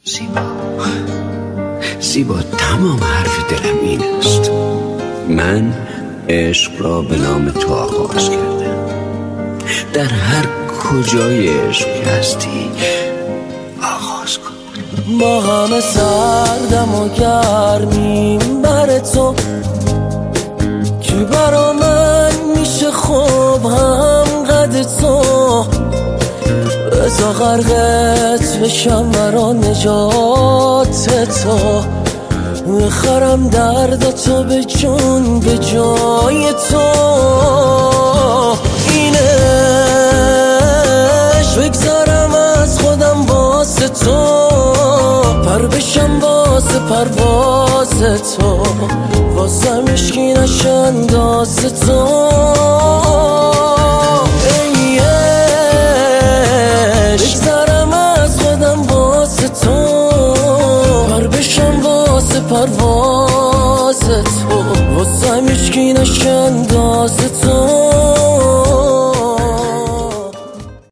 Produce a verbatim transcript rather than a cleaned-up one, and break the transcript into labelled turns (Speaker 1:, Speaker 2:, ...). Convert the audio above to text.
Speaker 1: زیبا زیبا تمام حرف دلم این است. من عشق را به نام تو آغاز کردم. در هر کجای عشق هستی آغاز کن.
Speaker 2: ما همه سردم و گرمیم بر تو، که برا من میشه خوب هم قد تو. بزا غرقت بشم برا نجات تو، میخرم درد تو به جون به جای تو. اینش بگذارم از خودم واسه تو، پر بشم واسه پرواز تو، واسه مشکی نشنداز تو. ایش بگذارم از خودم واسه تو، پر بشم واسه پرواز تو، واسه مشکی نشنداز تو.